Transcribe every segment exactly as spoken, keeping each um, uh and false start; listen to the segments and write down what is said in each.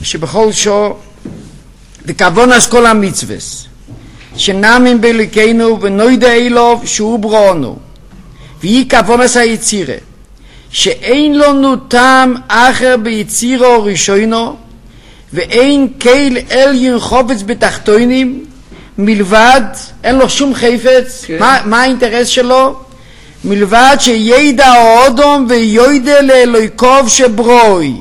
שבכל שור וכוון כל המצווס שנאמין בליקנו ונוידע אלוב שהוא בראנו והיא כוון היצירה שאין לנו טעם אחר ביצירו ראשונו ואין קהל עליון חופץ בתחתונים מלבד, אין לו שום חפץ, כן. מה, מה האינטרס שלו? מלבד שידע האודום ויודע לאלוהיקוב שברוי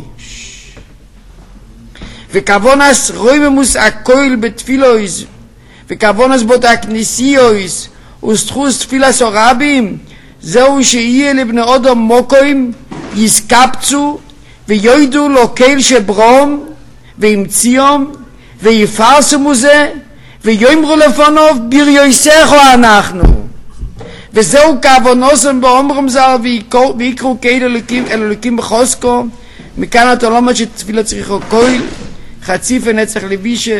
וכוונס רויממוס הכל בתפילויס וכוונס בות הכניסיויס וסתחוס תפילס הרבים זהו שיהיה לבני אודום מוקוים יסקפצו ויודעו לו קהל שברום וימציום ויפרסו מזה ויאמרו לפניו בריוסךו אנחנו וזהו כוונוסם באומרם ז"ל ויקראו קהל אלוקים אלוקים בחוזקו מכאן אתה לא אומר שתפילה צריכו כהל חצי ונצח לבישה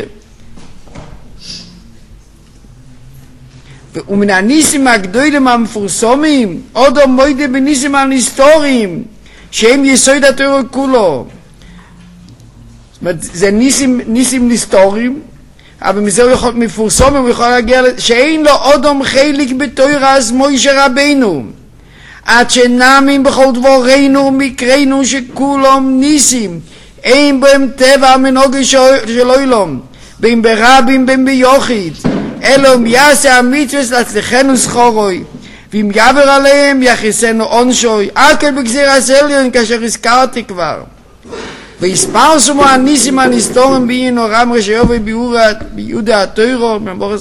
ומן הניסים הגדולים המפורסמים עוד מוידה בניסים הנסתוריים שהם יסוד התורה כולו. זאת אומרת זה ניסים, ניסים נסתוריים אבל מזה הוא יכול מפורסם הוא יכול להגיע שאין לו אודום חלק בתורה אז מוישה רבינו עד שנאמין בכל דבורנו מקראנו שכולם ניסים אין בהם טבע מנהוגי של אילום בין ברבים בין ביוחיד אלום יעשה המצווה להצליחנו סחורוי ואם יעבר עליהם יחסנו עונשוי אכל בגזיר הסליון כאשר הזכרתי כבר ויספרסו מו הניסים הנסתורם בין אורם רשיו וביהודה התוירו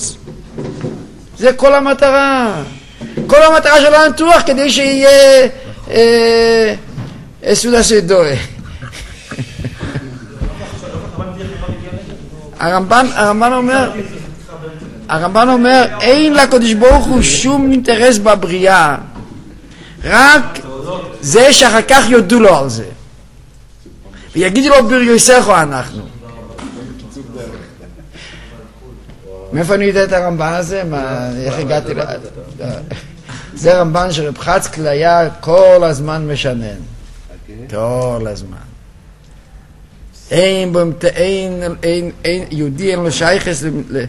זה כל המטרה כל המטרה של הניתוח כדי שיהיה סעודה סדואה הרמב"ן הרמב"ן אומר הרמב"ן אומר אין לקדוש ברוך הוא שום אינטרס בבריאה רק זה שאחר כך יודו לו על זה ויגידו לו בריוסךו אנחנו מאיפה אני יודע את הרמב"ן הזה? מה, איך הגעתי ל... זה רמב"ן שרב חצקל היה כל הזמן משנן כל הזמן אין, אין, אין, אין יהודי אין לו שייכס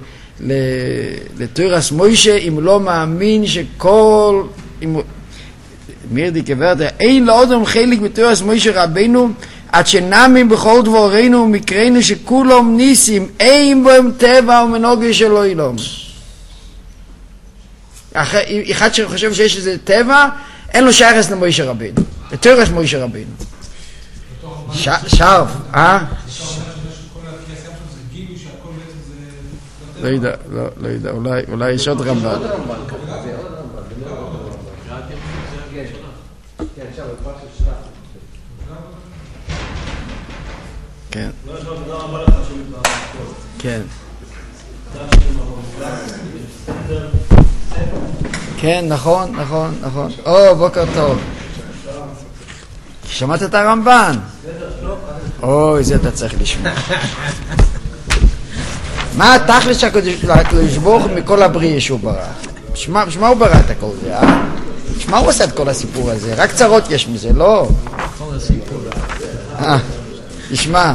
לתוירס מוישה אם לא מאמין שכל מירדי כברת אין לאודם חלק בתוירס מוישה רבינו עד שנאמין בכל דבורנו ומקראנו שכולם ניסים אין בהם טבע ומנהוגי של אילום אחד שחושב שיש איזה טבע אין לו שייכס למוישה רבינו לתוירס מוישה רבינו שרף, אה? לא יודע, לא יודע, אולי יש עוד רמב"ן. כן. כן. כן, נכון, נכון, נכון. או, בוקר טוב. שמעת את הרמב"ן? אוי, זה אתה צריך לשמוע. מה התכלס שהקדוש ברוך הוא מכל הבריאה שהוא ברא? שמה הוא ברא את הכל זה, אה? שמה הוא עושה את כל הסיפור הזה? רק צרות יש מזה, לא? כל הסיפור. אה, תשמע.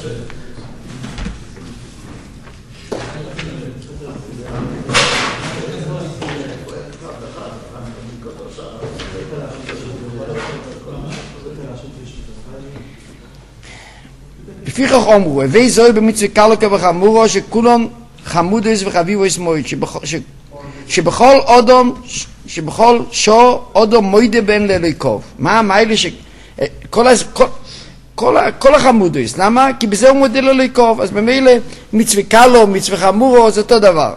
לפיכך אומרו, הווי זוהי במצווה קלוקה וחמורו שכולון חמודס וחביבוס מויד שבכל אודום שבכל שור אודום מוידה בן לליקוב מה המיילה שכל כל, כל החמודס למה? כי בזה הוא מודה לליקוב אז במילא מצווה קלו מצווה חמורו זה אותו דבר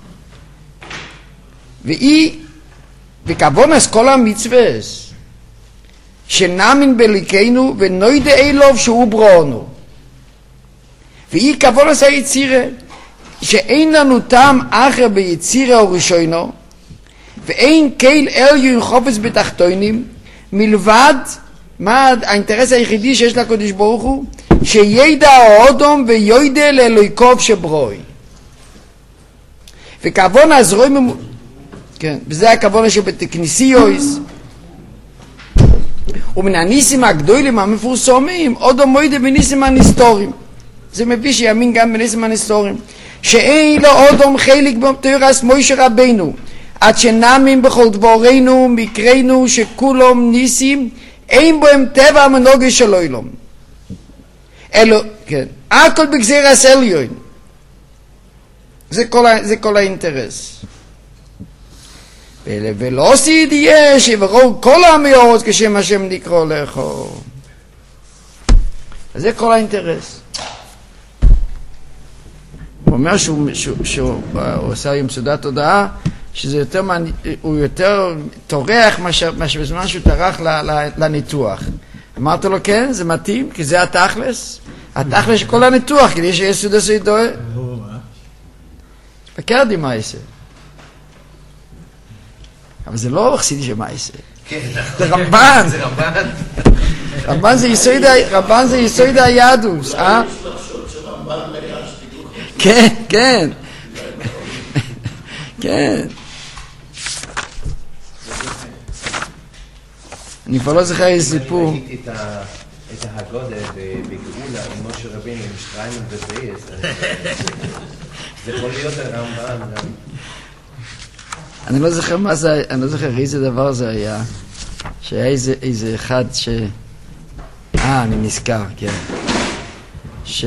ואי וכבונס כל המצווס שנאמין בליקנו ונוידה אלוב שהוא בראנו ואי כבונס היצירה שאין לנו טעם אחר ביצירה הראשונו ואין קהל עליון חופץ בתחתונים מלבד מה האינטרס היחידי שיש לקדוש ברוך הוא שידע האודום ויודע לאלוהיקוב שברוי וכוון הזרוי ממו... כן, וזה הכוון שבתכניסיוס ומן הניסים הגדולים המפורסמים אודום מוידה בניסים הנסתורים זה מביא שיאמין גם בניסים הנסתורים. שאין לו אודום חלק בתורס מוישה רבנו, עד שנאמין בכל דבורנו, מקרנו, שכולם ניסים, אין בו הם טבע המנוגה של אילום. אלו, כן, הכל בגזיר הסליון. זה כל, זה כל האינטרס. ולא עשית יש, וראו כל המאורות כשם השם נקרא לך. זה כל האינטרס. הוא אומר שהוא, שהוא, שהוא, שהוא עושה עם סעודת תודעה, שזה יותר, הוא יותר תורח מאשר בזמן שהוא תרח לניתוח. אמרת לו כן, זה מתאים, כי זה התכלס. התכלס של כל הניתוח, כדי שיש סעודה סעידו. פקרדי מה יעשה. אבל זה לא חסידי שמה יעשה. זה רמב"ן. זה רמב"ן. רמב"ן זה יסוד היהדות, אה? כן, כן. כן. אני כבר לא זוכר איזה סיפור. ראיתי את ההגודה בגאולה עם משה רבינו עם שטריימן ובייס. זה יכול להיות הרמב"ן גם. אני לא זוכר מה זה, אני לא זוכר איזה דבר זה היה. שהיה איזה, איזה אחד ש... אה, אני נזכר, כן. ש...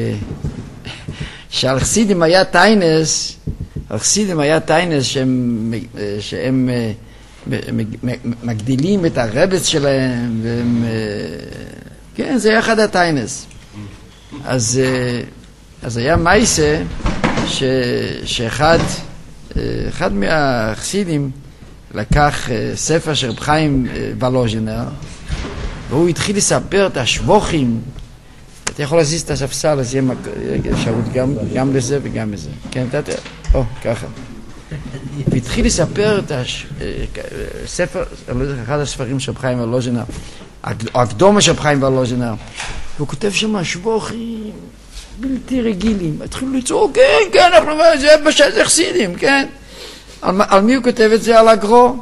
שעל חסידים היה טיינס, על חסידים היה טיינס שהם, שהם מגדילים את הרבץ שלהם, והם... כן, זה היה אחד הטיינס. אז, אז היה מייסה ש... שאחד אחד מהחסידים לקח ספר של רב חיים וולוז'ינר, והוא התחיל לספר את השבוכים. אתה יכול להזיז את הספסל, אז יהיה אפשרות גם, גם לזה וגם לזה. כן, אתה... או, ככה. והתחיל לספר את הספר, אני לא יודע, אחד הספרים של רב חיים וולוז'ינר, הקדומה של רב חיים וולוז'ינר, והוא כותב שם שבוכים בלתי רגילים. התחילו לצעוק, כן, כן, אנחנו אומרים, זה בשביל זה חסידים, כן. על, על מי הוא כותב את זה? על הגרו.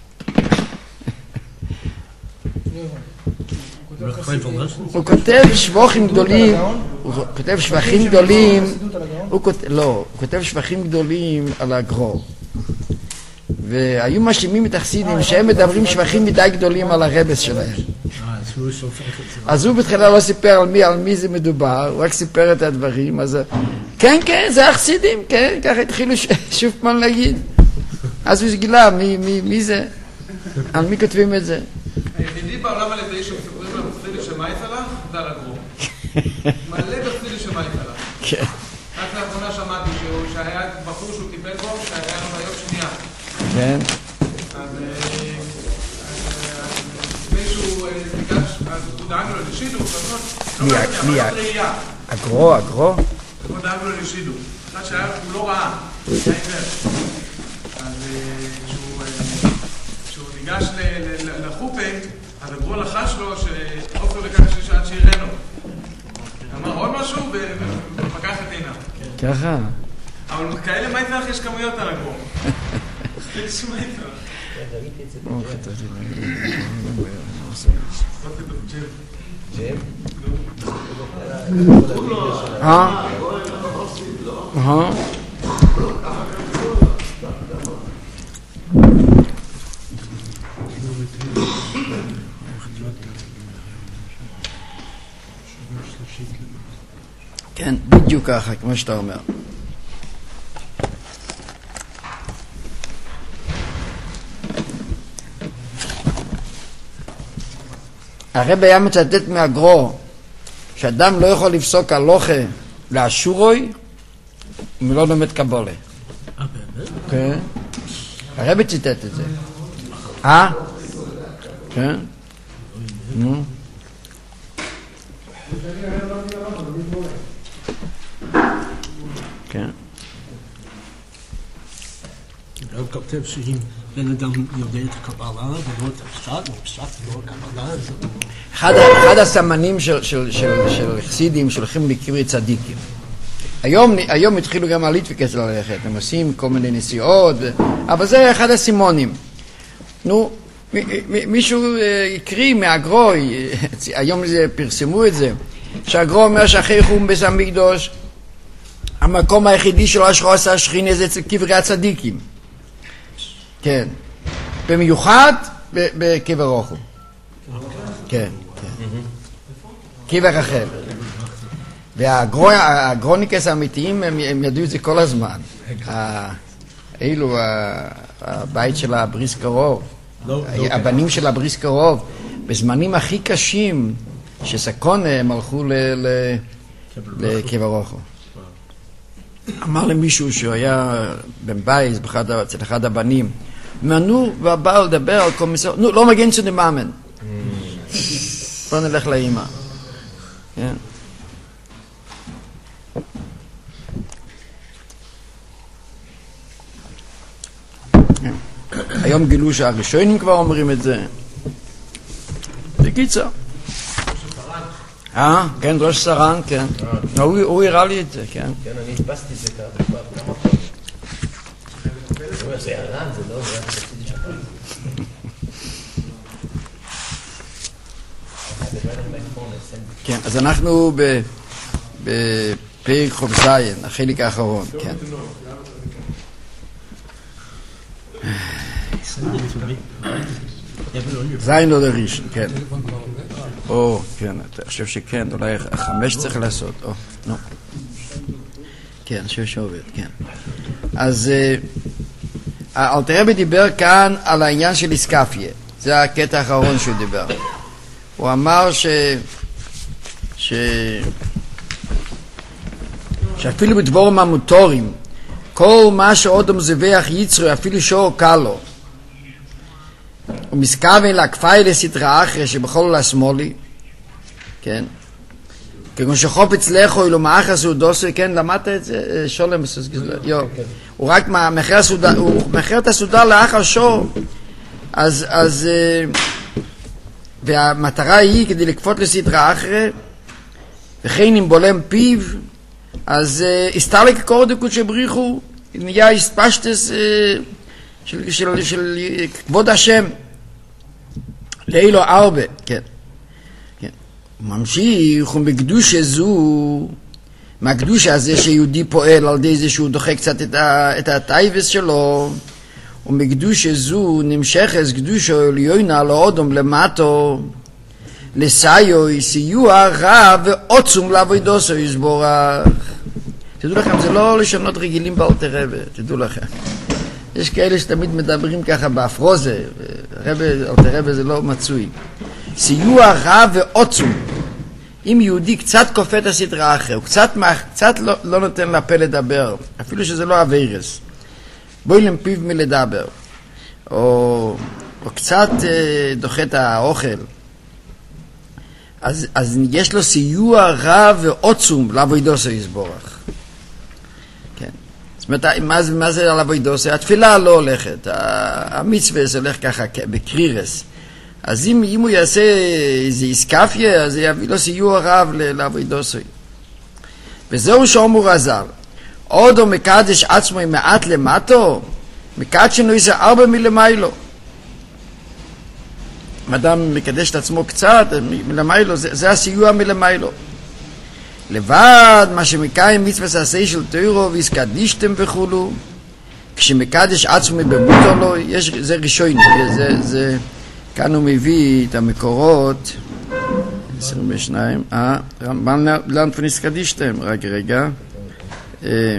הוא כותב שבחים גדולים, הוא כותב שבחים גדולים, הוא כותב, לא, הוא כותב שבחים גדולים על הגרו. והיו משלימים את החסידים שהם מדברים שבחים מדי גדולים על הרבס שלהם. אז הוא בתחילה לא סיפר על מי, על מי זה מדובר, הוא רק סיפר את הדברים, אז כן, כן, זה החסידים, כן, ככה התחילו שוב פעם להגיד. אז הוא גילה, מי, מי, מי זה? על מי כותבים את זה? היחידי בעולם על ידי שמספרים על חסידי שמאית עליו, זה על הגרום. מלא בחסידי שמאית עליו. כן. רק לאחרונה שמעתי שהיה בחור שהוא טיפל בו, שהיה לו ביום שנייה. כן. אז מישהו ניגש, אז הוא דאג לו לשידור, מי? הגרו, הגרו? הוא דאג לו לשידור. אחד שהיה, הוא לא ראה, היה עיוור. אז כשהוא ניגש לחופה, אז הגרו לחש לו שאופר לקח ששעת שירנו. אמר עוד משהו ופקח את עיניו. ככה. אבל כאלה מייטרח יש כמויות על הגרו. יש מייטרח. ראיתי את זה או, חטאתי. ג'ם? אה? אה? כן, בדיוק ככה, כמו שאתה אומר. הרב היה מצטט מהגרו שאדם לא יכול לפסוק הלוכה לאשורוי אם לא לומד קבולה. אה, באמת? כן. הרב ציטט את זה. אה? כן? נו. כן. הרב כותב שאם בן אדם יודע את הקבלה ולא את הפשט, או פשט ולא הקבלה, אחד, אחד הסמנים של, של, של, של חסידים שהולכים לקברי צדיקים. היום, היום התחילו גם הליטביקס ללכת, הם עושים כל מיני נסיעות, אבל זה אחד הסימונים. נו, מ, מ, מישהו הקריא מהגרוי, היום זה, פרסמו את זה, שהגרום אומר שאחרי חורבן בית המקדש, המקום היחידי שלו אשר עשה השכינה זה אצל קברי הצדיקים. כן. במיוחד בקבר רחל. כן, כן. קבר רחל. והגרוניקס האמיתיים הם ידעו את זה כל הזמן. אילו הבית של הבריס קרוב, הבנים של הבריס קרוב, בזמנים הכי קשים שסקונה הם הלכו לקבר רחל. אמר למישהו שהוא היה בן בייס אצל אחד הבנים, נו, ובא לדבר על כל מסורת, נו, לא מגן שזה מאמן. בוא נלך לאמא. כן. היום גילו שהראשונים כבר אומרים את זה. בקיצור. אה, כן, ראש סרן, כן. הוא הראה לי את זה, כן. כן, אני הדפסתי את זה כמה פעמים. זה הרן, זה לא, זה רציתי שפר. כן, אז אנחנו בפרק חוב זין, החלק האחרון, כן. זין לא לראשון, כן. או, כן, אתה חושב שכן, אולי החמש צריך לעשות, או, נו. כן, אני חושב שעובד, כן. אז אלתר רבי דיבר כאן על העניין של איסקפיה. זה הקטע האחרון שהוא דיבר. הוא אמר ש... ש... שאפילו בדבורים המוטורים, כל מה שאודם זבח יצרו, אפילו שור קל לו, הוא מסכוון להקפאי לסתרה אחרי שבכל השמאלי, כן? כגון שחופץ לכו אילו מאחס הוא דוסוי, כן? למדת את זה? שולם, הוא רק מאחר הסעודה, הוא מאחר את הסעודה לאחר שור, אז, אז, והמטרה היא כדי לקפות לסתרה אחרי, וכן אם בולם פיו, אז הסתר כקור דקות שבריחו, נהיה הספשטס של, של, של כבוד השם, לאילו ארבע, כן. כן. ממשיך, ומקדוש זו, מהקדוש הזה שיהודי פועל על ידי זה שהוא דוחה קצת את, ה, את הטייבס שלו, ומקדוש זו נמשכת קדושו עליונה לאודום למטו, לסיוע, סיוע רב ועוצום לעבודתו יסבורך. תדעו לכם, זה לא לשנות רגילים באלתר רבי, תדעו לכם. יש כאלה שתמיד מדברים ככה באפרוזה, אלתר רבי זה לא מצוי. סיוע רב ועוצום. אם יהודי קצת כופה את הסדרה אחר, הוא קצת, קצת לא, לא נותן לפה לדבר, אפילו שזה לא הווירס. בואי למפיו מלדבר. או, או קצת אה, דוחה את האוכל. אז, אז יש לו סיוע רב ועוצום לעבודתו יסבורך. כן. זאת אומרת, מה, מה זה על עבודתו? התפילה לא הולכת, המצווה זה הולך ככה בקרירס. אז אם, אם הוא יעשה איזה איסקפיה, אז יביא לו סיוע רב לעבודתו. וזהו שאומר רז"ל, עוד הוא מקדש עצמו עם מעט למטו, מקדשנו איזה ארבע מלמיילו. אדם מקדש את עצמו קצת, מלמיילו, זה, זה הסיוע מלמיילו. לבד, מה שמקיים מצווה עשה של תוירו, והסקדישתם וכולו, כשמקדש עצמו במותר לו, יש, זה ראשון, זה, זה, כאן הוא מביא את המקורות, עשרים ושניים, אה, לאן פניסקדישתם? רגע, רגע. אה,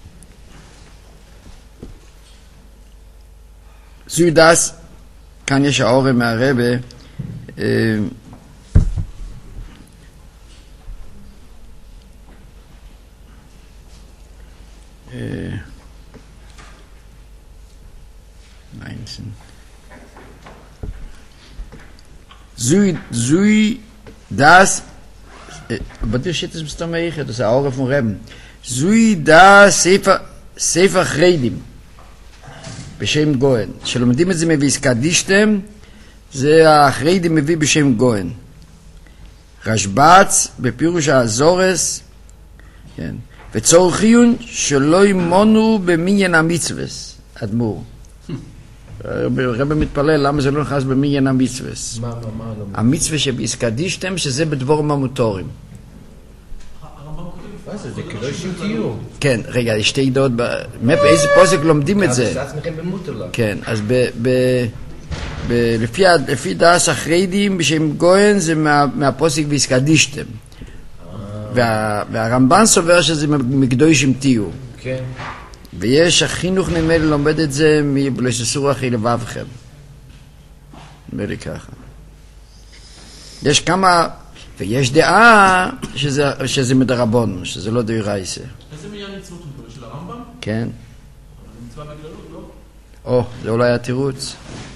זוידס, כאן יש האורם מהרבה, אה, אה, זוי, זוי, דס, בדיר שיטס מסתום היחד, זה האורף מורם, זוי דס ספר, ספר חרדים, בשם גוהן, שלומדים את זה מוויסקדישתם, זה החרדים מביא בשם גוהן. רשב"ץ, בפירוש האזורס, כן, וצורכיון שלא ימונו במניין המצווס, אדמו"ר. הרב מתפלל, למה זה לא נכנס במניין המצווס? מה, מה, מה? המצווה שבהסקדישתם, שזה בדבורים המותורים. מה זה? זה קדושים תהיו. כן, רגע, יש שתי דעות, באיזה פוסק לומדים את זה? זה עצמכם במוטלה. כן, אז ב... ב... ב... לפי, לפי דאס החרדים בשם גויין זה מה, מהפוסק ויסקדישתם. וה, והרמב"ן סובר שזה מקדושים תהיו. כן. ויש החינוך נמל לומד את זה מבלססור אחי לבבכם. נראה לי ככה. יש כמה, ויש דעה שזה, שזה מדרבון, שזה לא דאורייסה. איזה מיין מצוות הוא מדבר? של הרמב"ם? כן. אבל זה מצווה בגללות, לא? או, זה אולי התירוץ.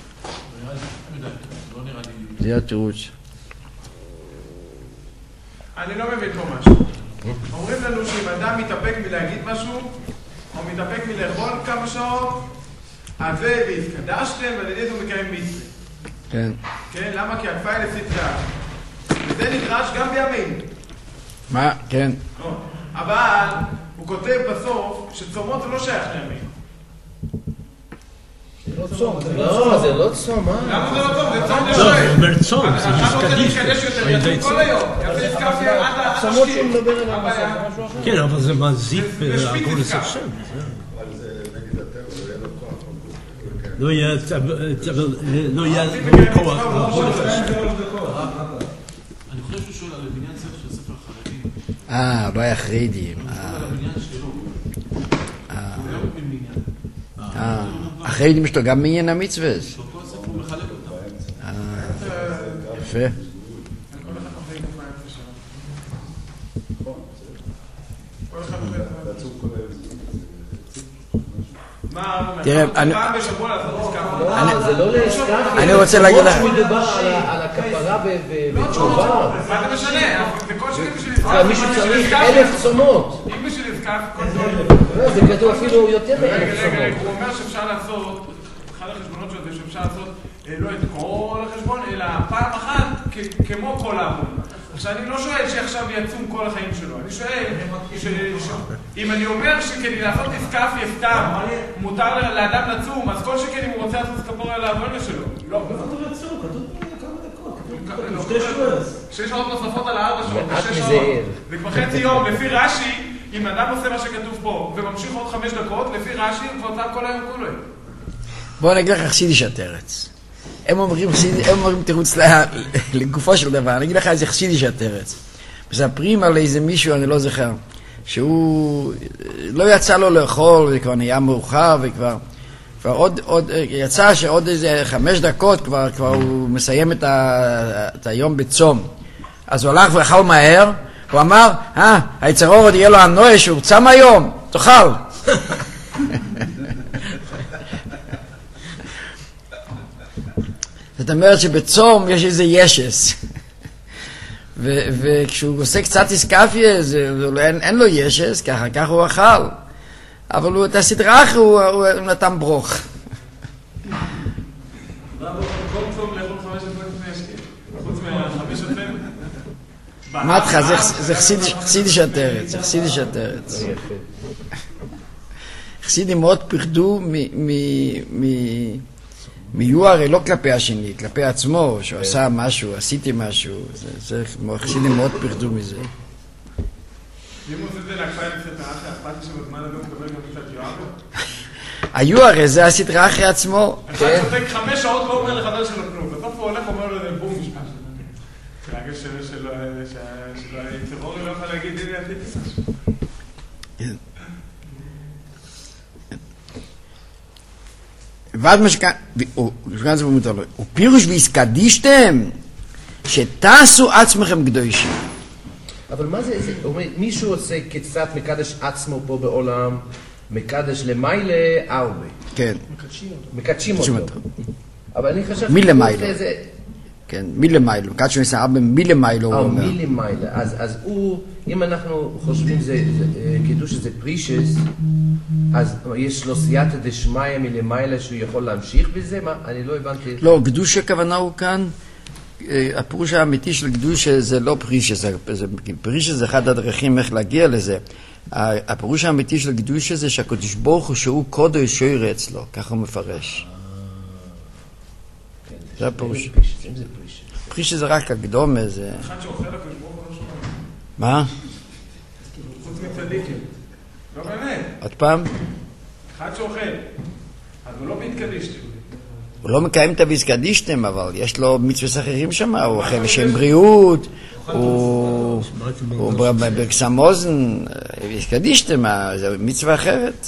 לא נראה לי... זה התירוץ. אני לא מבין פה משהו. אומרים לנו שאם אדם מתאפק מלהגיד משהו, או מתאפק מלאכול כמה שעות, אז זה והתקדשתם, ועל ידי זה הוא מקיים מצווה. כן. כן, למה? כי הכפיים לסדרה. וזה נדרש גם בימים. מה? כן. אבל הוא כותב בסוף שצומות זה לא שייך לימים. לא, זה לא צום, מה? למה זה לא צום? זה צום לא, לשואל. זה אומר צום, זה אתה רוצה מסקדיש. להתקדש יותר, יצום כל היום. יצא נזקפיה עד צומות שהוא השקיעים. מדבר עליהם. כן, אבל זה מזיף זה הכל שפיץ לספסם. נזקף. לא יהיה, אבל לא יהיה לא כוח. אני חושב שהוא שואל על הבניין ספר של ספר חרדים. אה, לא היה חרדים. על הבניין שלו. זה לא מבין בניין. אה, החרדים יש לו גם מעניין המצווה. כל ספר הוא מחלק אותם. יפה. תראה, אני... זה לא להסקפיה. אני רוצה להגיד לך... הוא מדבר על הכפרה בתשובה. מה זה משנה? בכל שני בשביל נזקף. מישהו צריך אלף צומות. אם בשביל נזקף, כל טוב. זה כתוב אפילו יותר מאלף רגע, רגע, צומות. הוא אומר שאפשר לעשות, אחד החשבונות שלו זה שאפשר לעשות לא את כל החשבון, אלא פעם אחת כמו כל העבודה. עכשיו אני לא שואל שעכשיו יצום כל החיים שלו, אני שואל אם אני אומר שכדי לעשות נזקפיה סתם מותר לאדם לצום, אז כל שכן אם הוא רוצה לעשות כפור על העבודה שלו. לא. כתוב לצום, כתוב כמה דקות. שש שעות נוספות על הארבע שעות, מעט שש מזה. שעות. וחצי יום, לפי רש"י, אם אדם עושה מה שכתוב פה וממשיך עוד חמש דקות, לפי רש"י הוא כבר צם כל היום כולו. בוא נגיד לך חסידי שתרץ. הם אומרים, הם אומרים תירוץ לגופו של דבר. אני אגיד לך איזה חסידי שתרץ. מספרים על איזה מישהו, אני לא זוכר, שהוא לא יצא לו לאכול וכבר נהיה מאוחר וכבר כבר עוד, עוד, יצא שעוד איזה חמש דקות כבר, כבר הוא מסיים את, ה, את היום בצום. אז הוא הלך ואכל מהר, הוא אמר, אה, היצר אור עוד יהיה לו הנועה שהוא צם היום, תאכל. זאת אומרת שבצום יש איזה ישס. וכשהוא עושה קצת איסקפיה, אין, אין לו ישס, ככה, ככה הוא אכל. אבל הוא, את הסדרה אחרי הוא, הוא נתן ברוך. מה אותך? זה חסידי שתרץ, זה חסידי שתרץ. חסידים מאוד פחדו מיוער, לא כלפי השני, כלפי עצמו, שהוא עשה משהו, עשיתי משהו. חסידים מאוד פחדו מזה. אם הוא עושה את זה להקפיים קצת האחרי, אכפת לי שבזמן הזה הוא מקבל גם קצת יואר? היוער, זה הסדרה אחרי עצמו. אחד שותק חמש שעות לא אומר לחבר שלו כלום, בסוף הוא הולך ואומר לו בום משפט. להגיד שלא היצרור לא יכול להגיד הנה עשיתי משהו. ועד מה שכאן, הוא פירוש והסקדישתם שתעשו עצמכם קדושים. אבל מה זה, מישהו עושה קצת מקדש עצמו פה בעולם, מקדש למיילה הרבה. כן. מקדשים אותו. אבל אני חושב... מלמיילה. כן, מלמיילה. מקדשים עשה הרבה מלמיילה, הוא אומר. אה, מלמיילה. אז הוא, אם אנחנו חושבים קידוש שזה פרישס, אז יש לו סייעתא דשמיא מלמיילה שהוא יכול להמשיך בזה? מה? אני לא הבנתי. לא, קדוש הכוונה הוא כאן, הפירוש האמיתי של קדוש זה לא פרישס, פרישס זה אחד הדרכים איך להגיע לזה. הפירוש האמיתי של קדוש זה שהקדוש ברוך הוא שהוא קודש שורר אצלו, ככה הוא מפרש. זה הפירוש. פרישס זה רק הקדומה, זה... אחד שאוכל הקדוש ברוך הוא לא שומע. מה? חוץ חוץ מצדיקים. לא באמת. עוד פעם? אחד שאוכל. אז הוא לא מתקדישתם. הוא לא מקיים את הוויסקדישתם, אבל יש לו מצוות אחרים שם, הוא אוכל לשם בריאות, הוא בקסם אוזן, ויסקדישתם, זה מצווה אחרת.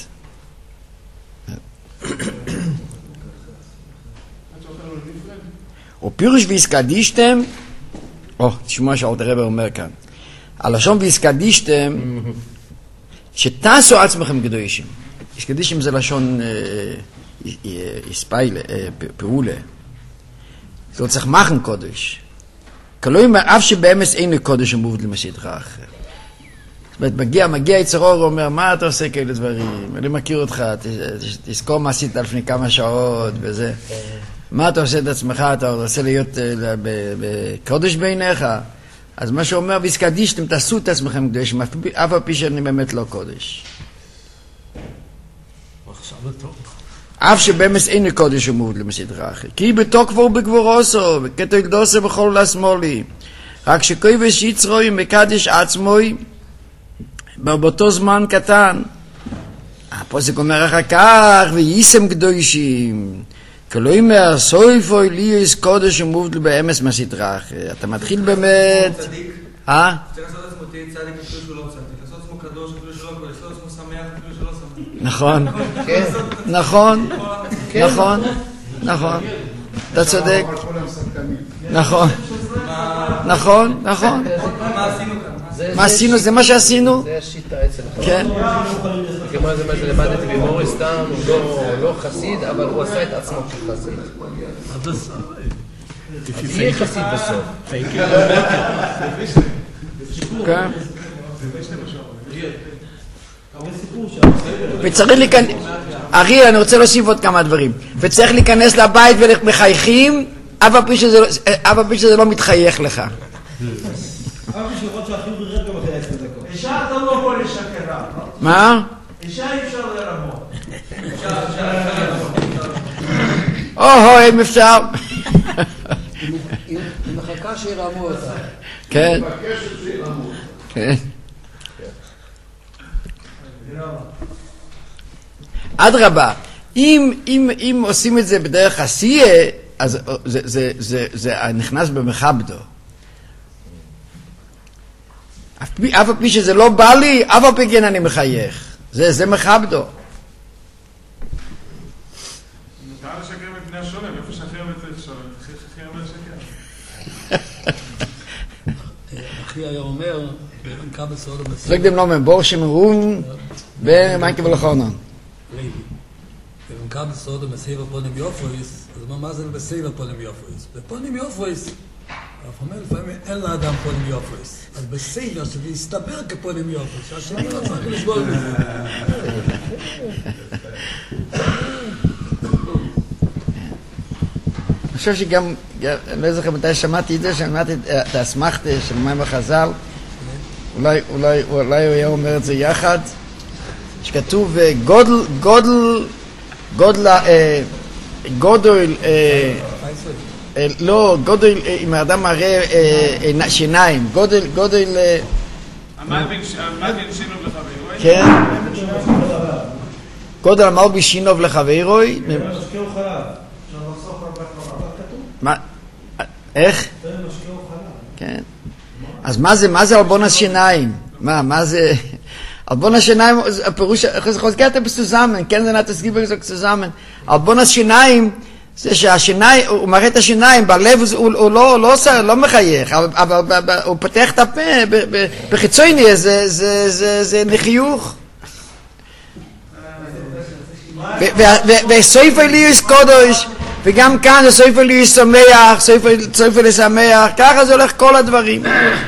ופירוש ויסקדישתם, או, תשמעו שאלת הרב אומר כאן, הלשון ויסקדישתם, שתעשו עצמכם קדושים. ויסקדישתם זה לשון יספיילה, פעולה. זה לא צריך מחן קודש. כלומר, אומר, אף שבאמס אין קודש המובד למסדרה אחר. זאת אומרת, מגיע, מגיע יצר אור, אומר, מה אתה עושה כאלה דברים? אני מכיר אותך, תזכור מה עשית לפני כמה שעות וזה. מה אתה עושה את עצמך? אתה רוצה להיות בקודש בעיניך? אז מה שאומר, ויסקדישתם, תעשו את עצמכם קדושים, אף על פי שאני באמת לא קודש. אף שבאמס אין קודש המובד למסדרה אחר. כי בתור כבר בגבורוסו, וכתו יקדוסו בכל השמאלי. רק שכובש יצרוי מקדש עצמוי, באותו זמן קטן. הפוסק אומר אחר כך, ויישם קדושים. כלומר, סויפוי לי יש קודש המובד באמס מסדרה אחר. אתה מתחיל באמת... אה? צריך לעשות עצמו תהיה צדיק אפילו שהוא לא צדיק. לעשות עצמו קדוש אפילו שהוא לא קודש. לעשות עצמו שמח אפילו שהוא לא שמח. נכון, נכון, נכון, נכון, אתה צודק, נכון, נכון, נכון. מה עשינו? זה מה שעשינו? זה השיטה אצלך. כן. כמו זה מה שלמדתי במוריסטן, הוא לא חסיד, אבל הוא עשה את עצמו כחסיד. יהיה חסיד בסוף. כן. וצריך להיכנס, ארי, אני רוצה להוסיף עוד כמה דברים, וצריך להיכנס לבית ומחייכים, אף על פי שזה לא מתחייך לך. אף על פי שיכול שהחיוב ירד גם אחרי עשר דקות. אישה אתה לא יכול לשקר, לא? מה? אישה אי אפשר לרמות. או-הו, אם אפשר. היא מחכה שירמו אותה. כן. מבקשת שירמו. כן. אדרבה, אם, אם, אם עושים את זה בדרך עשייה, אז זה, זה, זה, זה נכנס במחבדו. אף על פי שזה לא בא לי, אף על פי כן אני מחייך. זה, זה מחבדו. מותר לשקר מפני השולם, איפה שחרר וצריך שולם, שחרר ולשקר. אחי היה אומר, במקה בסעוד המסיר. סלגדם לא מבור שמרון ומיינקה ולחונן. במקה בסעוד המסיר ופונים יופויס, אז מה זה בסיר ופונים יופויס? בפונים יופויס, אף אומר לפעמים אין לאדם פונים יופויס. אז בסיר שזה יסתבר כפונים יופויס, שהשני לא צריך לסבול מזה. אני חושב שגם, אני לא זוכר מתי שמעתי את זה, שמעתי את האסמכתה של מים החז"ל, אולי, אולי, אולי הוא היה אומר את זה יחד, שכתוב גודל, גודל, גודל, גודל, לא, גודל, אם האדם מראה שיניים, גודל, גודל, עמד בין שינוב לחברוי? כן, גודל עמד בין שינוב לחברוי, משקיעו חלב. מה, איך? כן. אז מה זה, מה זה אלבון השיניים? מה, מה זה? אלבון השיניים, הפירוש, חוזקת בסוזמן, כן זה נתס גיבר בסוזמן. אלבון השיניים, זה שהשיניים, הוא מראה את השיניים, בלב הוא, הוא לא, לא עושה, לא מחייך, אבל הוא פתח את הפה, בחיצוני, זה, זה, זה, זה נחיוך. וסויפר לי יש קודש, וגם כאן זה סויפר לי יש שמח, סויפר לי שמח, ככה זה הולך כל הדברים.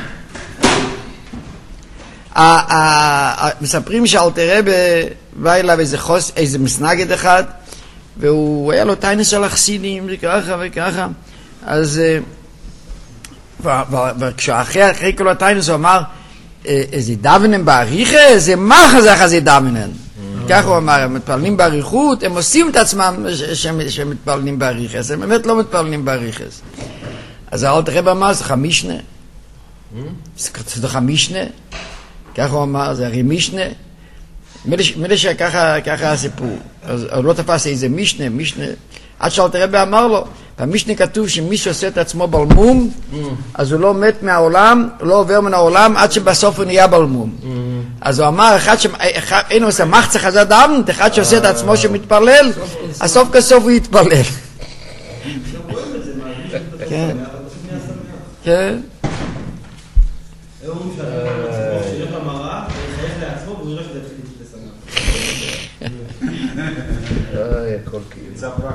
מספרים שאלתר רבי בא אליו איזה חוס, איזה מסנגד אחד, והוא היה לו טיינס של החסידים, וככה וככה, אז וכשאחרי אחרי כל הטיינס הוא אמר, איזה דוונן בעריכה, זה מה חזך זה דוונן? כך הוא אמר, הם מתפללים בעריכות, הם עושים את עצמם שהם מתפללים בעריכס, הם באמת לא מתפללים בעריכס. אז האלתר רבי אמר, זה חמישנה, זה לך מישנה, ככה הוא אמר, זה הרי משנה, מילא שככה הסיפור, אז הוא לא תפס איזה משנה, משנה, עד שאלת הרבי אמר לו, במשנה כתוב שמי שעושה את עצמו בלמום, אז הוא לא מת מהעולם, הוא לא עובר מן העולם, עד שבסוף הוא נהיה בלמום. אז הוא אמר, אין עושה מחצה חזר דם, אחד שעושה את עצמו שמתפלל, הסוף כסוף הוא יתפלל. כן. כן. הוא שילך למראה, חייך לעצמו, והוא יראה שזה התחיל לסמך.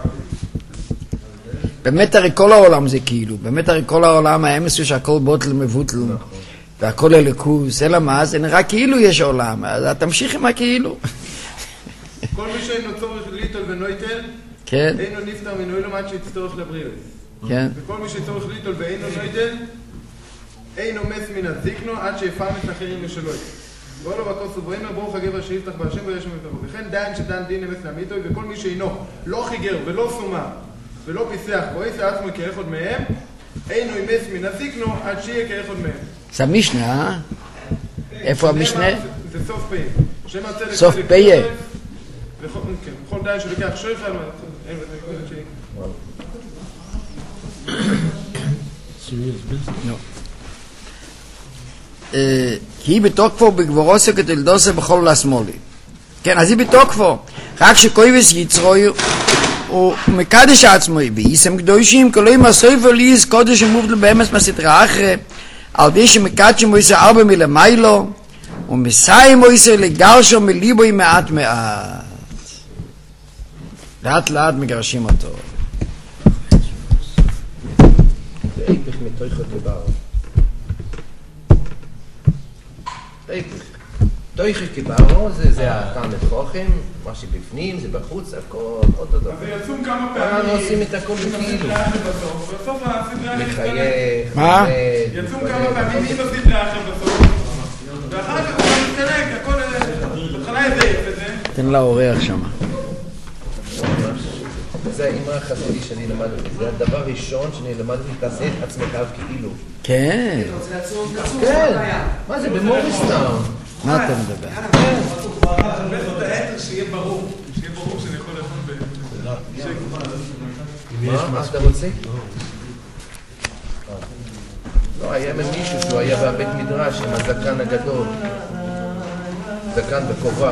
באמת הרי כל העולם זה כאילו, באמת הרי כל העולם האמס הוא שהכל בוטל מבוטל, והכל אלוקוס, אלא מה? זה נראה כאילו יש עולם, אז תמשיך עם הכאילו. כל מי שאינו צורך ליטול ונויטל, כן. אינו נפטר מנוילום עד שיצטרך לבריאות. כן. וכל מי שצורך ליטול ואינו נויטל, אינו מס מן הזיקנו עד שיפרנס אחרים משלוי. ואולו בכוס וברימה ברוך הגבר שיפתח בהשם ויש ממתבו. וכן דיין שדן דין אמס לעמיתו, וכל מי שאינו לא חיגר ולא סומר ולא פיסח ועושה עצמו כאחד מהם, אינו אמס מן הזיקנו עד שיהיה כאחד מהם. זה המשנה, אה? איפה המשנה? זה סוף פיה. סוף פיה. וכל דיין שלוקח שויכל, אין וזה כזה שהיא. כי היא בתוקפו בגבורוסו כתלדוסו בכל השמאלי. כן, אז היא בתוקפו. רק שכויבס יצרוי הוא מקדש עצמו, ואיסם קדושים, כלואים הסויפו ליס קודש ומובדל באמס מהסתרה אחרי, על די שמקדשים מויסה ארבע מלמיילו, ומסיים מויסה לגרשו מליבוי מעט מעט. לאט לאט מגרשים אותו. זה איפך מתויכו דבר. תויכו כברו זה הטעם לתוכן, מה שבפנים, זה בחוץ, הכל אותו דבר. אז יצאו כמה פעמים. אנחנו עושים את הכל בכאילו. בסוף הסדרה לחייך, מה? יצאו כמה פעמים עם הסדרה אחר בסוף. ואחר כך הוא מתקלק, הכל בתחלה איזה יפה זה. תן לה אורח שם. זה האמרה החסידית שאני למדתי, זה הדבר הראשון שאני למדתי, תעשה את עצמך כאילו. כן. כן, מה זה במוריסטאון? מה אתה מדבר? חבר את האתר שיהיה ברור, שיהיה ברור שאני יכול לאכול ב... מה אתה רוצה? לא, היה מישהו שהוא היה בבית מדרש עם הזקן הגדול, זקן בכובע.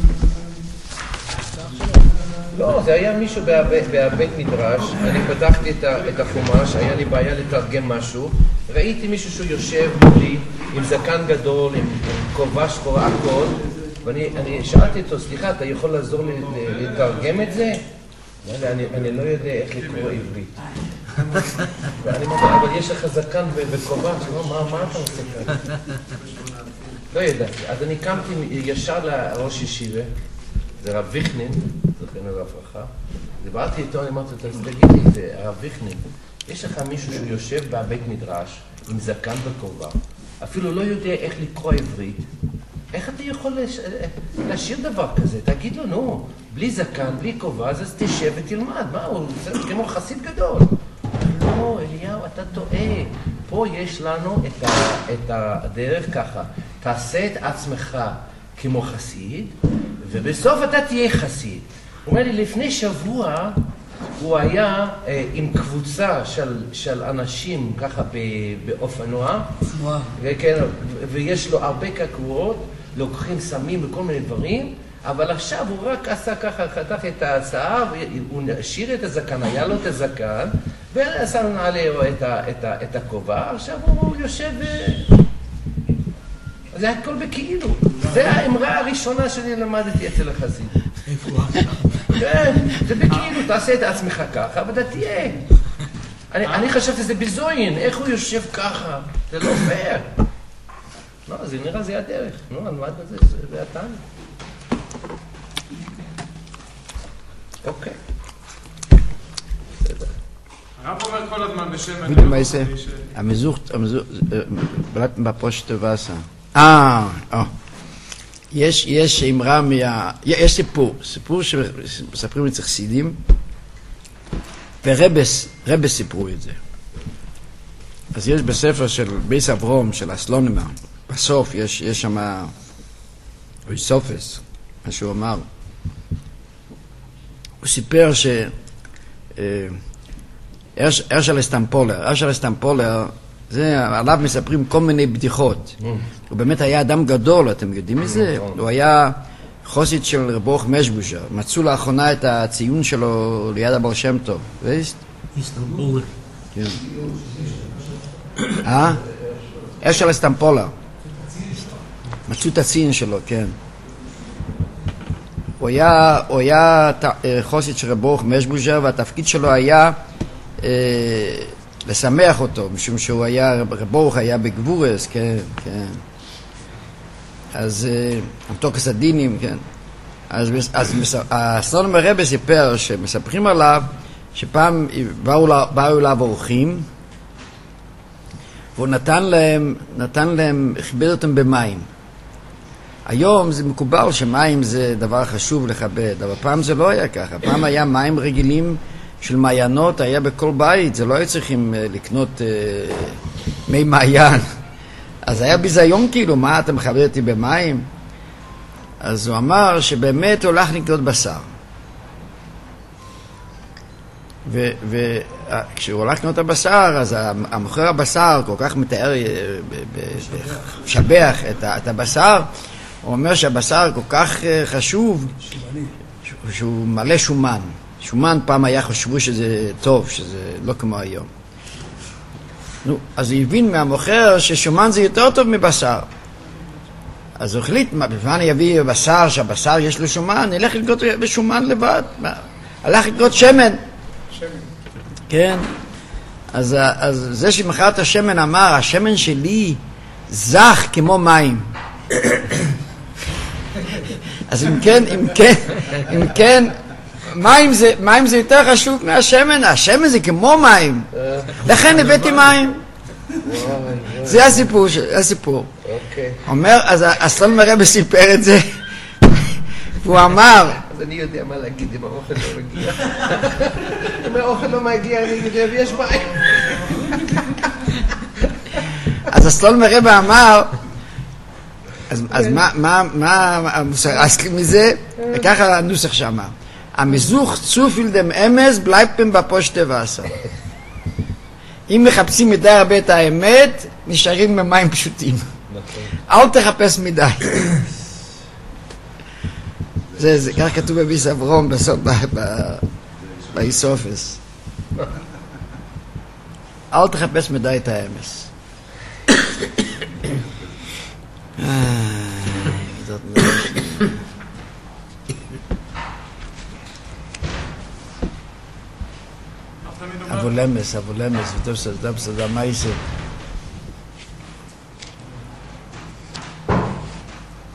לא, זה היה מישהו בבית מדרש, אני פתחתי את החומש, היה לי בעיה לתרגם משהו, ראיתי מישהו שהוא יושב מולי עם זקן גדול, עם כובע שחורה הכל, ואני שאלתי אותו, סליחה, אתה יכול לעזור לי לתרגם את זה? אני לא יודע איך לקרוא עברית. ואני אומר, אבל יש לך זקן וכובע, מה אתה עושה כאן? לא ידעתי, אז אני קמתי ישר לראש ישיבה, זה רב ויכנין, זכרנו לברכה, דיברתי איתו, אני אמרתי אותו, אז תגיד לי, זה הרב ויכנין, יש לך מישהו שהוא יושב בבית מדרש עם זקן וכובע, אפילו לא יודע איך לקרוא עברית, איך אתה יכול לש... להשאיר דבר כזה? תגיד לו, נו, בלי זקן, בלי כובע, אז תשב ותלמד, מה הוא, זה כמו חסיד גדול. לא, אליהו, אתה טועה, פה יש לנו את, ה... את הדרך ככה, תעשה את עצמך כמו חסיד, ובסוף אתה תהיה חסיד. הוא אומר לי, לפני שבוע הוא היה אה, עם קבוצה של, של אנשים ככה באופנוע, וכן, ויש לו הרבה קקורות, לוקחים סמים וכל מיני דברים, אבל עכשיו הוא רק עשה ככה, חתך את ההצעה, והוא השאיר את הזקן, היה לו את הזקן, ועשה לנו עליו את, את, את הכובע, עכשיו הוא יושב... זה הכל בכאילו. זה האמרה הראשונה שאני למדתי אצל החסיד. איפה הוא עכשיו? כן, זה בכאילו, תעשה את עצמך ככה, ואתה תהיה. אני חשבתי שזה בזוין, איך הוא יושב ככה? זה לא פייר. לא, זה נראה זה הדרך. נו, נלמד בזה, זה הטעם. אוקיי. בסדר. הרב אומר כל הזמן בשם... בדיוק מה זה? המזוך, בלט בפושט ובאסה. אה, אה. יש, יש אמרה מה... יש סיפור, סיפור שמספרים את זה חסידים, ורבס, רבס סיפרו את זה. אז יש בספר של בייס אברום, של הסלונמה, בסוף יש, יש שם סופס, מה שהוא אמר. הוא סיפר ש... הרשל סטמפולר, הרשל סטמפולר, זה, עליו מספרים כל מיני בדיחות. הוא באמת היה אדם גדול, אתם יודעים מזה? הוא היה חוסית של רב ברוך משבוז'ר. מצאו לאחרונה את הציון שלו ליד הבעל שם טוב. ואיסט? איסטנבול. כן. אה? הרשל סטמפולר. מצאו את הציון שלו, כן. הוא היה, הוא היה חוסית של רב ברוך משבוז'ר, והתפקיד שלו היה אה, לשמח אותו, משום שהוא היה, רב ברוך היה בגבורס, כן, כן. אז תוקס הדינים, כן. אז, אז הסלונים הרבי סיפר שמספרים עליו שפעם באו, באו אליו אורחים והוא נתן להם, נתן להם, כיבד אותם במים. היום זה מקובל שמים זה דבר חשוב לכבד, אבל פעם זה לא היה ככה. פעם היה מים רגילים של מעיינות, היה בכל בית, זה לא היה צריכים לקנות uh, מי מעיין. אז היה ביזיון כאילו, מה אתה מכבד אותי במים? אז הוא אמר שבאמת הוא הולך לקנות בשר. וכשהוא הולך לקנות הבשר, אז המוכר הבשר כל כך מתאר, משבח את הבשר, הוא אומר שהבשר כל כך חשוב, שהוא מלא שומן. שומן פעם היה חשבו שזה טוב, שזה לא כמו היום. נו, אז הוא הבין מהמוכר ששומן זה יותר טוב מבשר. אז הוא החליט, במה אני אביא בשר, שהבשר יש לו שומן, נלך לקנות בשומן לבד. הלך לקנות שמן. שמן. כן. אז, אז זה שמכר את השמן אמר, השמן שלי זך כמו מים. אז אם כן, אם כן, אם כן, מים זה, מים זה יותר חשוב מהשמן, השמן זה כמו מים. לכן הבאתי מים. זה הסיפור, הסיפור. אומר, אז הסלונים הרבי סיפר את זה, והוא אמר, אז אני יודע מה להגיד אם האוכל לא מגיע. אם האוכל לא מגיע, אני יודע, ויש מים. אז הסלונים הרבי אמר, אז מה המוסר אסלי מזה? וככה הנוסח שאמר. המזוך צופיל דם אמס בלייבתם בפושטה ועשה. אם מחפשים מדי הרבה את האמת, נשארים במים פשוטים. אל תחפש מדי. זה, זה כך כתוב בביס אברום בסוף, באיסופס. אל תחפש מדי את האמס. אבולמס, אבולמס, וטוב סדר, סדר, מה יעשה?